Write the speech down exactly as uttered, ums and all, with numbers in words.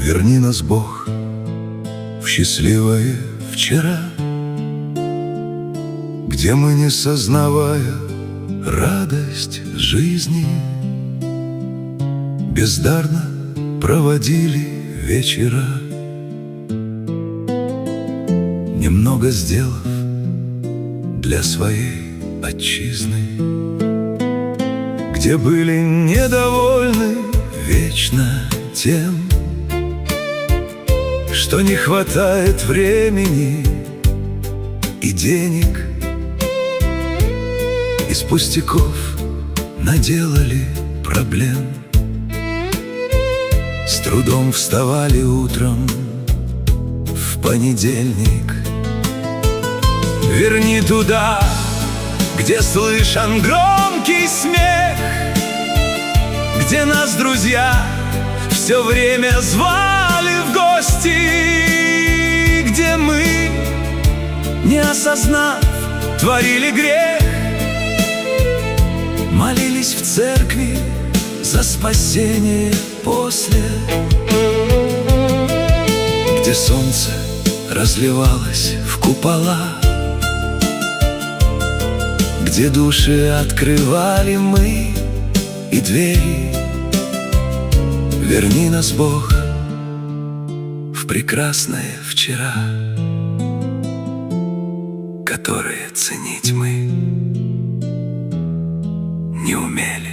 Верни нас, Бог, в счастливое вчера, где мы, не сознавая радость жизни, бездарно проводили вечера, немного сделав для своей отчизны, где были недовольны вечно тем, что не хватает времени и денег. Из пустяков наделали проблем, с трудом вставали утром в понедельник. Верни туда, где слышен громкий смех, где нас друзья все время звали в гости, где мы, не осознав, творили грех, молились в церкви за спасение после, где солнце разливалось в купола, где души открывали мы и двери. Верни нас, Бог, в прекрасное вчера, которое ценить мы не умели.